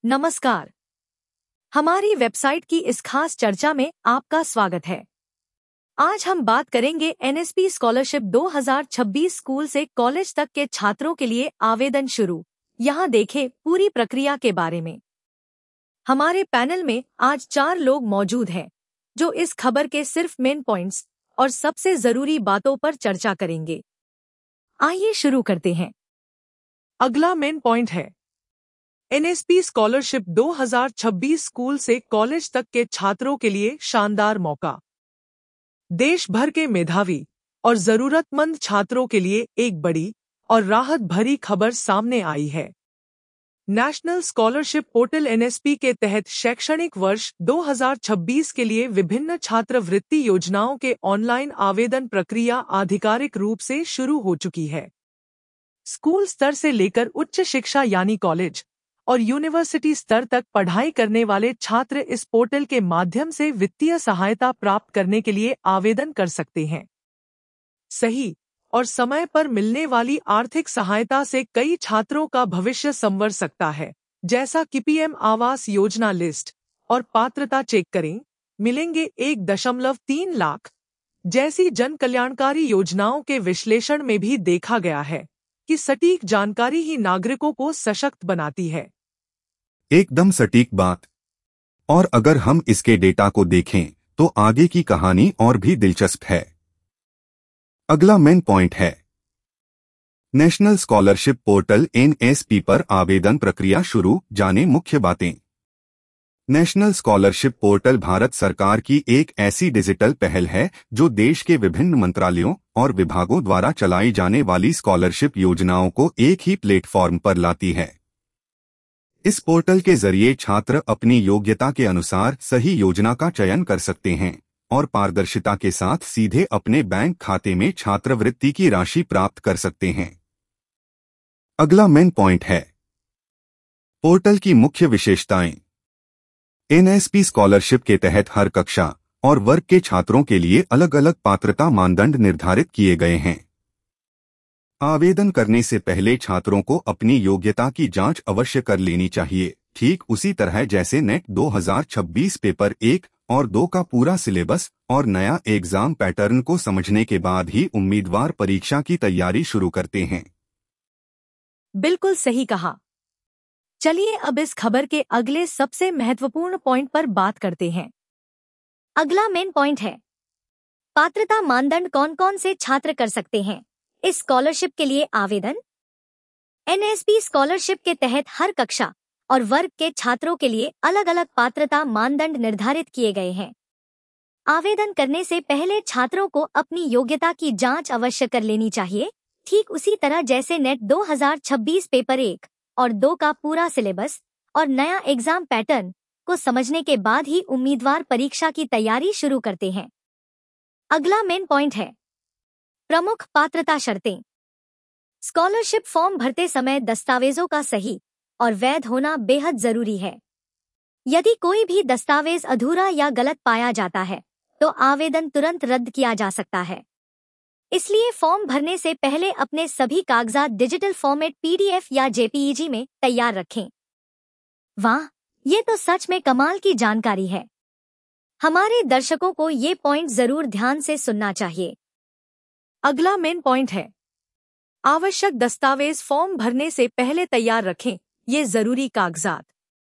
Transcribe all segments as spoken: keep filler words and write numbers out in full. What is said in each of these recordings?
नमस्कार। हमारी वेबसाइट की इस खास चर्चा में आपका स्वागत है। आज हम बात करेंगे एनएसपी स्कॉलरशिप दो हज़ार छब्बीस स्कूल से कॉलेज तक के छात्रों के लिए आवेदन शुरू। यहाँ देखें पूरी प्रक्रिया के बारे में। हमारे पैनल में आज चार लोग मौजूद हैं जो इस खबर के सिर्फ मेन पॉइंट्स और सबसे जरूरी बातों पर चर्चा करेंगे। आइए शुरू करते हैं। अगला मेन पॉइंट है एनएसपी स्कॉलरशिप दो हज़ार छब्बीस स्कूल से कॉलेज तक के छात्रों के लिए शानदार मौका। देश भर के मेधावी और जरूरतमंद छात्रों के लिए एक बड़ी और राहत भरी खबर सामने आई है। नेशनल स्कॉलरशिप पोर्टल एनएसपी के तहत शैक्षणिक वर्ष दो हज़ार छब्बीस के लिए विभिन्न छात्रवृत्ति योजनाओं के ऑनलाइन आवेदन प्रक्रिया आधिकारिक रूप से शुरू हो चुकी है। स्कूल स्तर से लेकर उच्च शिक्षा यानी कॉलेज और यूनिवर्सिटी स्तर तक पढ़ाई करने वाले छात्र इस पोर्टल के माध्यम से वित्तीय सहायता प्राप्त करने के लिए आवेदन कर सकते हैं। सही और समय पर मिलने वाली आर्थिक सहायता से कई छात्रों का भविष्य संवर सकता है, जैसा कि पीएम आवास योजना लिस्ट और पात्रता चेक करें मिलेंगे एक दशमलव तीन लाख जैसी जन कल्याणकारी योजनाओं के विश्लेषण में भी देखा गया है कि सटीक जानकारी ही नागरिकों को सशक्त बनाती है। एकदम सटीक बात। और अगर हम इसके डेटा को देखें तो आगे की कहानी और भी दिलचस्प है। अगला मेन पॉइंट है नेशनल स्कॉलरशिप पोर्टल एनएसपी पर आवेदन प्रक्रिया शुरू। जाने मुख्य बातें। नेशनल स्कॉलरशिप पोर्टल भारत सरकार की एक ऐसी डिजिटल पहल है जो देश के विभिन्न मंत्रालयों और विभागों द्वारा चलाई जाने वाली स्कॉलरशिप योजनाओं को एक ही प्लेटफॉर्म पर लाती है। इस पोर्टल के जरिए छात्र अपनी योग्यता के अनुसार सही योजना का चयन कर सकते हैं और पारदर्शिता के साथ सीधे अपने बैंक खाते में छात्रवृत्ति की राशि प्राप्त कर सकते हैं। अगला मेन पॉइंट है पोर्टल की मुख्य विशेषताएं। एनएसपी स्कॉलरशिप के तहत हर कक्षा और वर्ग के छात्रों के लिए अलग अलग पात्रता मानदंड निर्धारित किए गए हैं। आवेदन करने से पहले छात्रों को अपनी योग्यता की जांच अवश्य कर लेनी चाहिए, ठीक उसी तरह जैसे नेट दो हज़ार छब्बीस पेपर एक और दो का पूरा सिलेबस और नया एग्जाम पैटर्न को समझने के बाद ही उम्मीदवार परीक्षा की तैयारी शुरू करते हैं। बिल्कुल सही कहा। चलिए अब इस खबर के अगले सबसे महत्वपूर्ण पॉइंट पर बात करते हैं। अगला मेन पॉइंट है पात्रता मानदंड। कौन कौन से छात्र कर सकते हैं इस स्कॉलरशिप के लिए आवेदन? एनएसपी स्कॉलरशिप के तहत हर कक्षा और वर्ग के छात्रों के लिए अलग अलग पात्रता मानदंड निर्धारित किए गए हैं। आवेदन करने से पहले छात्रों को अपनी योग्यता की जांच अवश्य कर लेनी चाहिए, ठीक उसी तरह जैसे नेट दो हज़ार छब्बीस पेपर एक और दो का पूरा सिलेबस और नया एग्जाम पैटर्न को समझने के बाद ही उम्मीदवार परीक्षा की तैयारी शुरू करते हैं। अगला मेन पॉइंट है प्रमुख पात्रता शर्तें। स्कॉलरशिप फॉर्म भरते समय दस्तावेजों का सही और वैध होना बेहद जरूरी है। यदि कोई भी दस्तावेज अधूरा या गलत पाया जाता है तो आवेदन तुरंत रद्द किया जा सकता है। इसलिए फॉर्म भरने से पहले अपने सभी कागजात डिजिटल फॉर्मेट पीडीएफ या जेपीईजी में तैयार रखें। वाह, ये तो सच में कमाल की जानकारी है। हमारे दर्शकों को ये पॉइंट जरूर ध्यान से सुनना चाहिए। अगला मेन पॉइंट है आवश्यक दस्तावेज। फॉर्म भरने से पहले तैयार रखें ये जरूरी कागजात।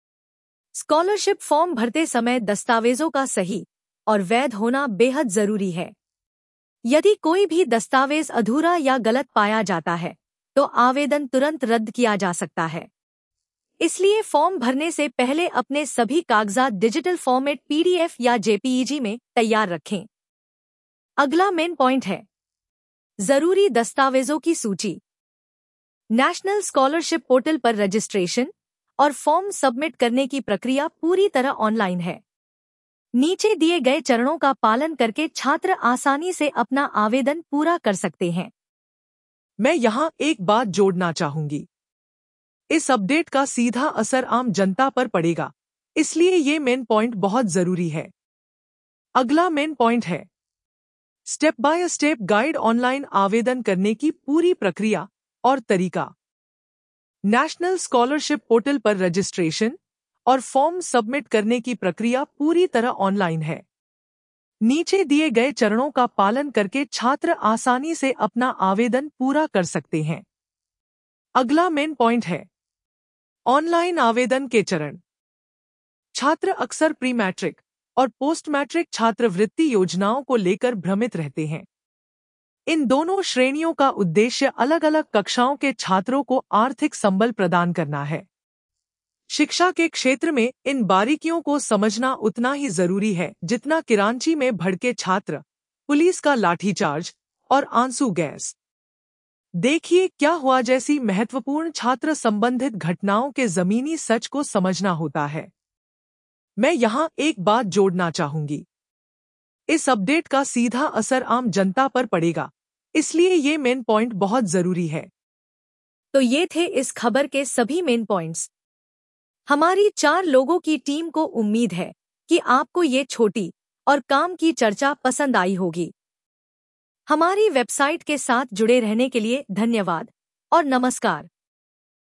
स्कॉलरशिप फॉर्म भरते समय दस्तावेजों का सही और वैध होना बेहद जरूरी है। यदि कोई भी दस्तावेज अधूरा या गलत पाया जाता है तो आवेदन तुरंत रद्द किया जा सकता है। इसलिए फॉर्म भरने से पहले अपने सभी कागजात डिजिटल फॉर्मेट पीडीएफ या जेपीईजी में तैयार रखें। अगला मेन पॉइंट है जरूरी दस्तावेजों की सूची। नेशनल स्कॉलरशिप पोर्टल पर रजिस्ट्रेशन और फॉर्म सबमिट करने की प्रक्रिया पूरी तरह ऑनलाइन है। नीचे दिए गए चरणों का पालन करके छात्र आसानी से अपना आवेदन पूरा कर सकते हैं। मैं यहाँ एक बात जोड़ना चाहूंगी। इस अपडेट का सीधा असर आम जनता पर पड़ेगा, इसलिए ये मेन पॉइंट बहुत जरूरी है। अगला मेन पॉइंट है step by step guide. Online आवेदन करने की पूरी प्रक्रिया और तरीका। नेशनल स्कॉलरशिप पोर्टल पर रजिस्ट्रेशन और फॉर्म सबमिट करने की प्रक्रिया पूरी तरह ऑनलाइन है। नीचे दिए गए चरणों का पालन करके छात्र आसानी से अपना आवेदन पूरा कर सकते हैं। अगला मेन पॉइंट है ऑनलाइन आवेदन के चरण। छात्र अक्सर प्री मैट्रिक और पोस्ट मैट्रिक छात्रवृत्ति योजनाओं को लेकर भ्रमित रहते हैं। इन दोनों श्रेणियों का उद्देश्य अलग अलग कक्षाओं के छात्रों को आर्थिक संबल प्रदान करना है। शिक्षा के क्षेत्र में इन बारीकियों को समझना उतना ही जरूरी है जितना किरांची में भड़के छात्र, पुलिस का लाठीचार्ज और आंसू गैस। देखिए क्या हुआ जैसी महत्वपूर्ण छात्र संबंधित घटनाओं के जमीनी सच को समझना होता है। मैं यहाँ एक बात जोड़ना चाहूंगी। इस अपडेट का सीधा असर आम जनता पर पड़ेगा, इसलिए ये मेन पॉइंट बहुत जरूरी है। तो ये थे इस खबर के सभी मेन पॉइंट्स। हमारी चार लोगों की टीम को उम्मीद है कि आपको ये छोटी और काम की चर्चा पसंद आई होगी। हमारी वेबसाइट के साथ जुड़े रहने के लिए धन्यवाद और नमस्कार।